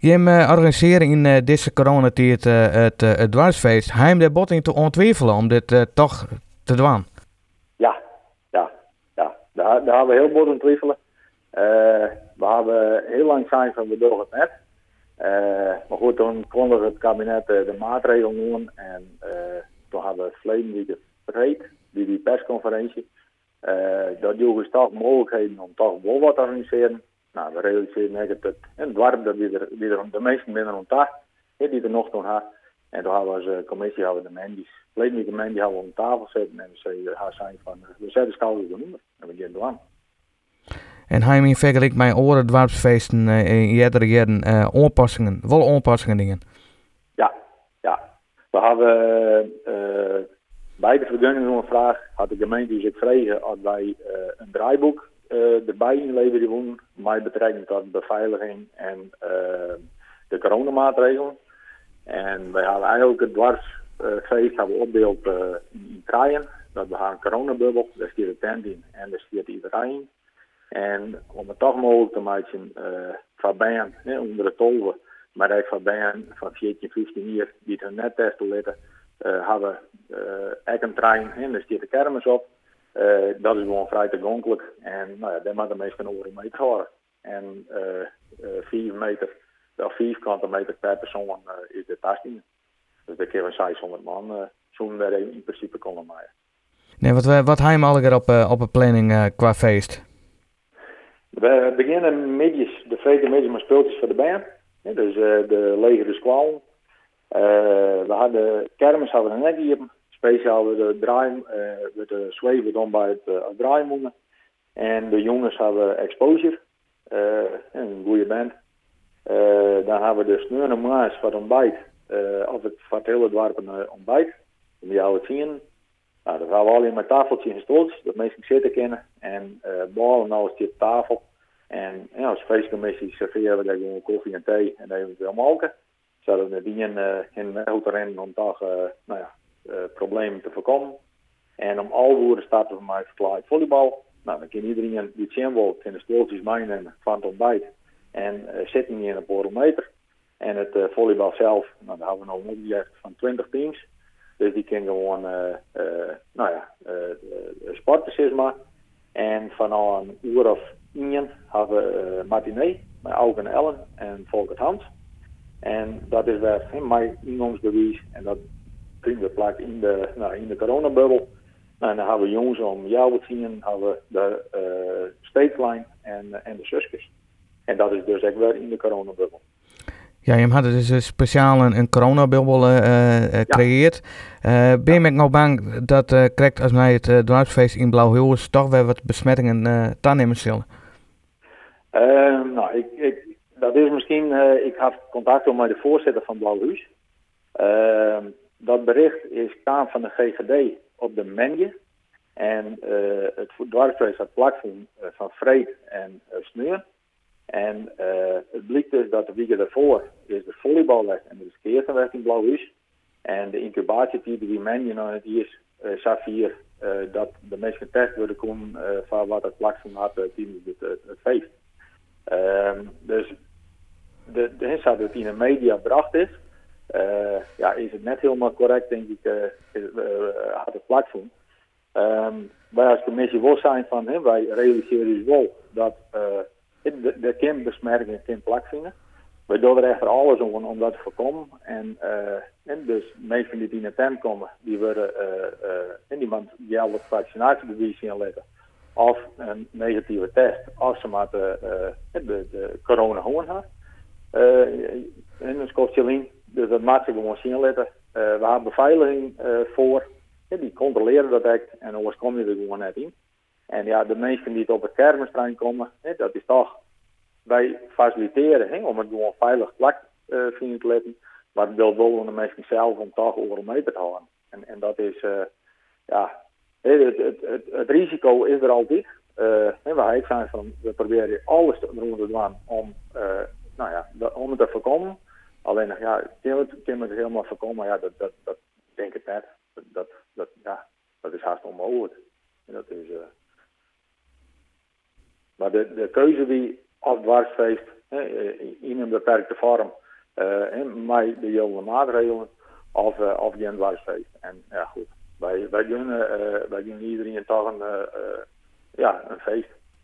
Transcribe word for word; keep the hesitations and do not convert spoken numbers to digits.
Je uh, organiseren in uh, deze coronatijd uh, het, uh, het dwarsfeest. Hij hem daar botting te ontwijfelen om dit uh, toch te doen? Ja, ja, ja. Daar, daar hebben we heel bot ontwijfelen. Uh, we hebben heel lang zijn van we doen het net. Uh, maar goed, toen kondigde het kabinet uh, de maatregelen doen en uh, toen hebben we verleden week vergeten, die, die persconferentie. Uh, dat duurde toch mogelijkheden om toch wel wat te organiseren. Nou, we realiseren net dat het dwarp dat die er, die er de meesten binnen om dag, die er nog toen had. En toen hebben we als commissie hebben we de mendies, verleden week de mendie hebben we op tafel zetten en ze haar zijn van we zetten schouders onder en we gaan doen. En hij in vergelijking met andere dwarpsfeesten uh, in eerdere jaren uh, aanpassingen, wel aanpassingen dingen? Ja, ja. We hebben uh, bij de vergunning gevraagd, had de gemeente zich vregen als wij uh, een draaiboek uh, erbij inleveren doen, met betrekking tot beveiliging en uh, de coronamaatregelen. En wij hebben eigenlijk het dwarsfeest hebben opdeeld uh, in, in treien. Dat we gaan een coronabubbel, daar zit de tent in en daar zit iedereen in. En om het toch mogelijk te maken, uh, van bijen eh, onder de tolven, maar ook van bijen van veertien, vijftien jaar die het hun net testen laten, uh, hebben uh, ook een trein en daar zit de kermis op. Uh, dat is gewoon vrij toegankelijk en nou ja, daar mag de meeste over een meter horen. En uh, uh, vier meter, of vierkante meter per persoon uh, is de tasting. Dus daar kunnen we zeshonderd man uh, zo'n daar in principe komen maken. Nee, wat, wat hebben we al op, uh, op een planning uh, qua feest? We beginnen middags, de vrede middags met speeltjes voor de band. Ja, dus uh, de legere squalen. Uh, we hadden kermis hadden we net hier. Speciaal we de draai, uh, we de zweven dan bij het uh, draaimoenen. En de jongens hebben exposure. Uh, een goede band. Uh, dan hebben we de sneeuwende maas voor het ontbijt. Uh, of het voor het hele dorp een uh, ontbijt. En die houden het zien. Nou, dan gaan we alleen met tafeltjes en stoeltjes, dat mensen zitten kennen. En uh, ballen nou is dit tafel. En ja, als feestcommissie serveren we daar gewoon koffie en thee en eventueel molken. Zodat we die in, uh, in de auto rennen om toch uh, nou ja, uh, problemen te voorkomen. En om al woorden starten we met verklaard volleybal. Nou, dan kan iedereen die het zien wil, in de stoeltjes meenemen van het ontbijt. En uh, zitten hier in een paar meter. En het uh, volleybal zelf, nou, daar hebben we nog een opdracht van twintig teams. Dus die kunnen gewoon, uh, uh, nou ja, uh, uh, sporten, zeg maar. En vanaf een uur of één hebben we uh, matinee met Auke en Ellen en Volkert Hans. En dat is weer he, mijn ingangsbewijs. En dat vinden we plak in de, nou, in de coronabubbel. Nou, en dan hebben we jongens om jou te zien, hebben we de uh, steekline en, uh, en de zusjes. En dat is dus ook weer in de coronabubbel. Ja, je had dus een speciaal een, een coronabubbel gecreëerd. Uh, uh, ben je ja. nou bang dat uh, krijgt als wij het uh, dorpsfeest in Blauwhulst toch weer wat besmettingen uh, aannemen zullen? Uh, nou, ik, ik, dat is misschien, uh, ik heb contact met de voorzitter van Blauwhuis. Uh, dat bericht is kwam van de G G D op de Menje. En uh, het dorpsfeest had platform uh, van Vreed en uh, Sneur. En uh, het blijkt dus dat de week daarvoor is de volleyballes en de skeertenweg in Blauwhuis. En de incubatietijd die men je nou die is, uh, Safir, uh, dat de mensen getest worden komen uh, van wat het platform had uh, tijdens het, het, het feest. Um, dus de, de hens dat het in de media gebracht is, uh, ja, is het net helemaal correct, denk ik, uh, uh, uh, had het platform. Um, wij als commissie wel zijn van, hè, wij realiseren dus wel dat uh, de, de kindbesmerking kind plakvingen. Wij doen er echt alles om, om dat te voorkomen. En, uh, en dus mensen die in de tent komen, die worden uh, uh, en iemand die al het vaccinatiebewijs inleggen. Of een negatieve test, als ze maar de, uh, de, de corona gewoon hebben. Uh, en een skofje dus dat maakt ze gewoon zien letten. Uh, we hebben beveiliging uh, voor. Ja, die controleren dat echt en anders kom je er gewoon net in. En ja, de mensen die op het kermistrein komen, hè, dat is toch, wij faciliteren hè, om het gewoon veilig plak uh, te letten. Maar het wil wel de mensen zelf om toch over een meter te houden. En, en dat is, uh, ja, het, het, het, het risico is er altijd. Uh, hè, wij zijn van, we proberen alles te doen te doen om, uh, nou ja, de, om het te voorkomen. Alleen nog, ja, kunnen we het helemaal voorkomen? Ja, dat, dat, dat denk ik net. Dat, dat, dat, ja, dat is haast onmogelijk. En dat is, uh... Maar de, de keuze wie als dwarsfeest in een beperkte vorm, met de hele maatregelen, of, uh, of geen dwarsfeest. En ja goed, wij, wij, doen, uh, wij doen iedereen toch een, uh, ja, een feest.